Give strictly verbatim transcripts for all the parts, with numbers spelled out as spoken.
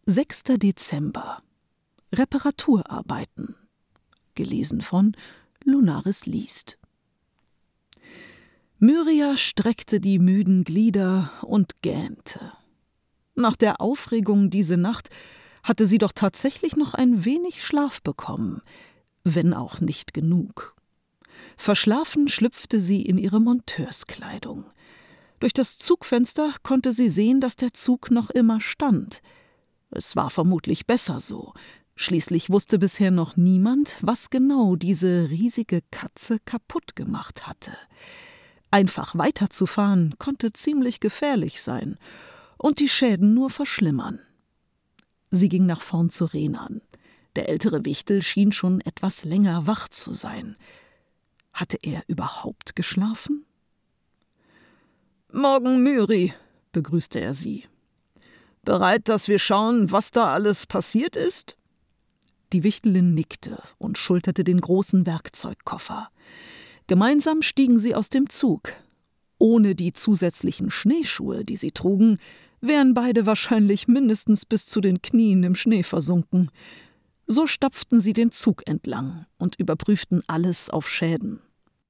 sechster Dezember. Reparaturarbeiten. Gelesen von Lunaris liest. Myria streckte die müden Glieder und gähnte. Nach der Aufregung diese Nacht hatte sie doch tatsächlich noch ein wenig Schlaf bekommen, wenn auch nicht genug. Verschlafen schlüpfte sie in ihre Monteurskleidung. Durch das Zugfenster konnte sie sehen, dass der Zug noch immer stand. Es war vermutlich besser so. Schließlich wusste bisher noch niemand, was genau diese riesige Katze kaputt gemacht hatte. Einfach weiterzufahren konnte ziemlich gefährlich sein und die Schäden nur verschlimmern. Sie ging nach vorn zu Renan. Der ältere Wichtel schien schon etwas länger wach zu sein. Hatte er überhaupt geschlafen? »Morgen, Myri«, begrüßte er sie. »Bereit, dass wir schauen, was da alles passiert ist?« Die Wichtelin nickte und schulterte den großen Werkzeugkoffer. Gemeinsam stiegen sie aus dem Zug. Ohne die zusätzlichen Schneeschuhe, die sie trugen, wären beide wahrscheinlich mindestens bis zu den Knien im Schnee versunken. So stapften sie den Zug entlang und überprüften alles auf Schäden.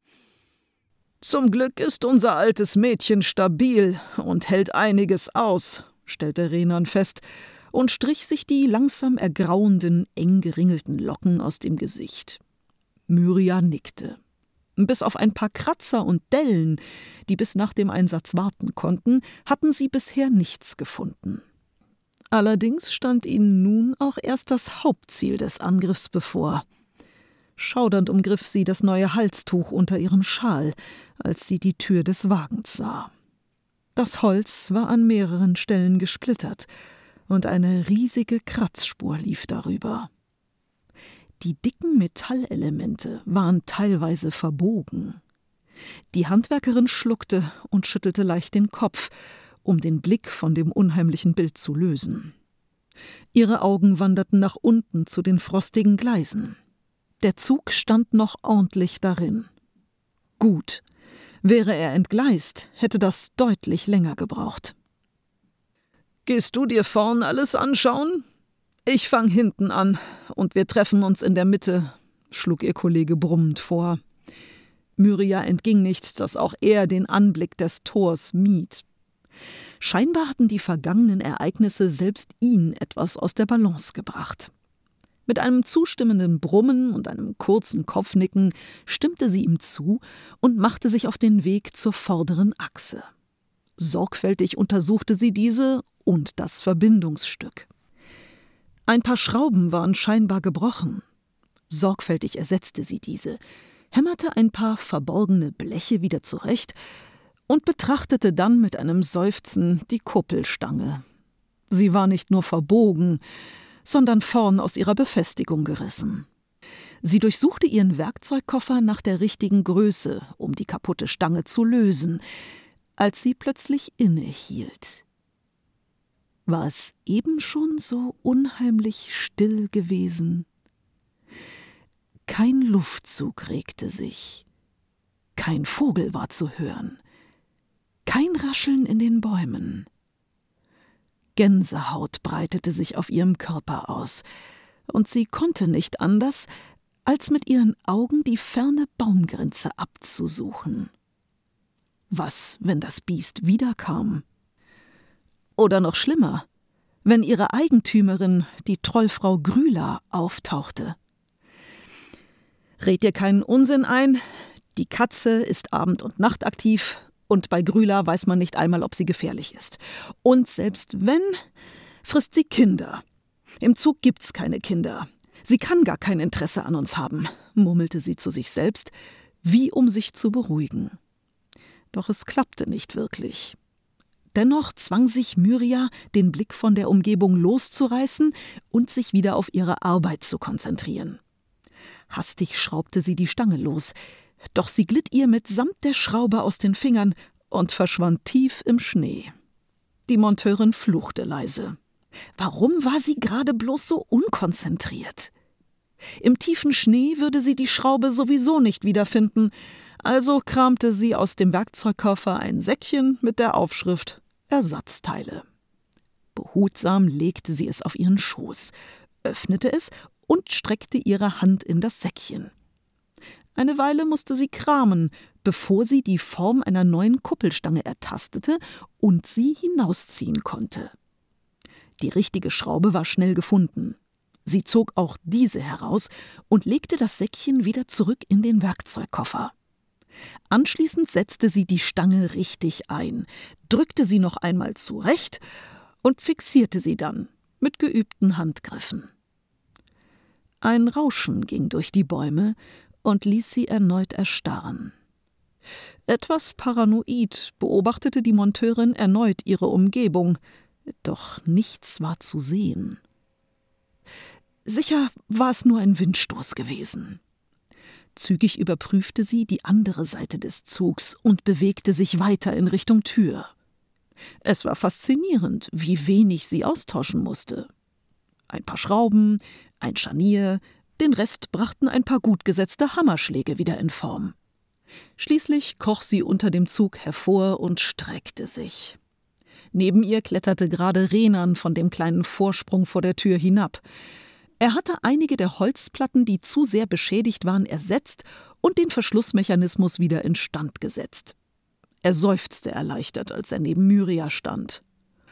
»Zum Glück ist unser altes Mädchen stabil und hält einiges aus«, stellte Renan fest und strich sich die langsam ergrauenden, eng geringelten Locken aus dem Gesicht. Myria nickte. Bis auf ein paar Kratzer und Dellen, die bis nach dem Einsatz warten konnten, hatten sie bisher nichts gefunden. Allerdings stand ihnen nun auch erst das Hauptziel des Angriffs bevor. Schaudernd umgriff sie das neue Halstuch unter ihrem Schal, als sie die Tür des Wagens sah. Das Holz war an mehreren Stellen gesplittert und eine riesige Kratzspur lief darüber. Die dicken Metallelemente waren teilweise verbogen. Die Handwerkerin schluckte und schüttelte leicht den Kopf, um den Blick von dem unheimlichen Bild zu lösen. Ihre Augen wanderten nach unten zu den frostigen Gleisen. Der Zug stand noch ordentlich darin. Gut, wäre er entgleist, hätte das deutlich länger gebraucht. »Gehst du dir vorn alles anschauen? Ich fang hinten an und wir treffen uns in der Mitte«, schlug ihr Kollege brummend vor. Myria entging nicht, dass auch er den Anblick des Tors mied. Scheinbar hatten die vergangenen Ereignisse selbst ihn etwas aus der Balance gebracht. Mit einem zustimmenden Brummen und einem kurzen Kopfnicken stimmte sie ihm zu und machte sich auf den Weg zur vorderen Achse. Sorgfältig untersuchte sie diese und das Verbindungsstück. Ein paar Schrauben waren scheinbar gebrochen. Sorgfältig ersetzte sie diese, hämmerte ein paar verborgene Bleche wieder zurecht und betrachtete dann mit einem Seufzen die Kuppelstange. Sie war nicht nur verbogen, sondern vorn aus ihrer Befestigung gerissen. Sie durchsuchte ihren Werkzeugkoffer nach der richtigen Größe, um die kaputte Stange zu lösen, als sie plötzlich innehielt. War es eben schon so unheimlich still gewesen? Kein Luftzug regte sich, kein Vogel war zu hören, kein Rascheln in den Bäumen. Gänsehaut breitete sich auf ihrem Körper aus, und sie konnte nicht anders, als mit ihren Augen die ferne Baumgrenze abzusuchen. Was, wenn das Biest wiederkam? Oder noch schlimmer, wenn ihre Eigentümerin, die Trollfrau Grüla, auftauchte. Red dir keinen Unsinn ein, die Katze ist abend- und nachtaktiv und bei Grüla weiß man nicht einmal, ob sie gefährlich ist. Und selbst wenn, frisst sie Kinder. Im Zug gibt's keine Kinder. Sie kann gar kein Interesse an uns haben, murmelte sie zu sich selbst, wie um sich zu beruhigen. Doch es klappte nicht wirklich. Dennoch zwang sich Myria, den Blick von der Umgebung loszureißen und sich wieder auf ihre Arbeit zu konzentrieren. Hastig schraubte sie die Stange los, doch sie glitt ihr mitsamt der Schraube aus den Fingern und verschwand tief im Schnee. Die Monteurin fluchte leise. Warum war sie gerade bloß so unkonzentriert? Im tiefen Schnee würde sie die Schraube sowieso nicht wiederfinden, also kramte sie aus dem Werkzeugkoffer ein Säckchen mit der Aufschrift »Ersatzteile«. Behutsam legte sie es auf ihren Schoß, öffnete es und streckte ihre Hand in das Säckchen. Eine Weile musste sie kramen, bevor sie die Form einer neuen Kuppelstange ertastete und sie hinausziehen konnte. Die richtige Schraube war schnell gefunden. Sie zog auch diese heraus und legte das Säckchen wieder zurück in den Werkzeugkoffer. Anschließend setzte sie die Stange richtig ein, drückte sie noch einmal zurecht und fixierte sie dann mit geübten Handgriffen. Ein Rauschen ging durch die Bäume und ließ sie erneut erstarren. Etwas paranoid beobachtete die Monteurin erneut ihre Umgebung, doch nichts war zu sehen. Sicher war es nur ein Windstoß gewesen. Zügig überprüfte sie die andere Seite des Zugs und bewegte sich weiter in Richtung Tür. Es war faszinierend, wie wenig sie austauschen musste. Ein paar Schrauben, ein Scharnier, den Rest brachten ein paar gut gesetzte Hammerschläge wieder in Form. Schließlich kroch sie unter dem Zug hervor und streckte sich. Neben ihr kletterte gerade Renan von dem kleinen Vorsprung vor der Tür hinab. Er hatte einige der Holzplatten, die zu sehr beschädigt waren, ersetzt und den Verschlussmechanismus wieder instand gesetzt. Er seufzte erleichtert, als er neben Myria stand.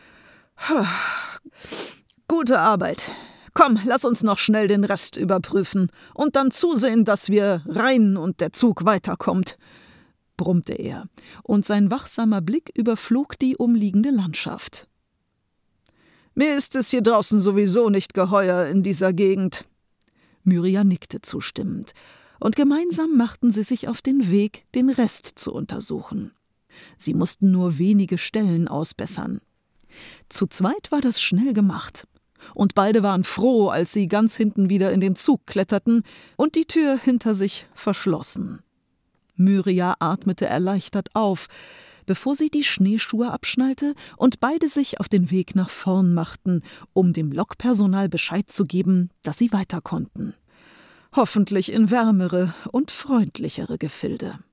»Gute Arbeit. Komm, lass uns noch schnell den Rest überprüfen und dann zusehen, dass wir rein und der Zug weiterkommt«, brummte er, und sein wachsamer Blick überflog die umliegende Landschaft. »Mir ist es hier draußen sowieso nicht geheuer in dieser Gegend.« Myria nickte zustimmend, und gemeinsam machten sie sich auf den Weg, den Rest zu untersuchen. Sie mussten nur wenige Stellen ausbessern. Zu zweit war das schnell gemacht, und beide waren froh, als sie ganz hinten wieder in den Zug kletterten und die Tür hinter sich verschlossen. Myria atmete erleichtert auf, bevor sie die Schneeschuhe abschnallte und beide sich auf den Weg nach vorn machten, um dem Lokpersonal Bescheid zu geben, dass sie weiter konnten. Hoffentlich in wärmere und freundlichere Gefilde.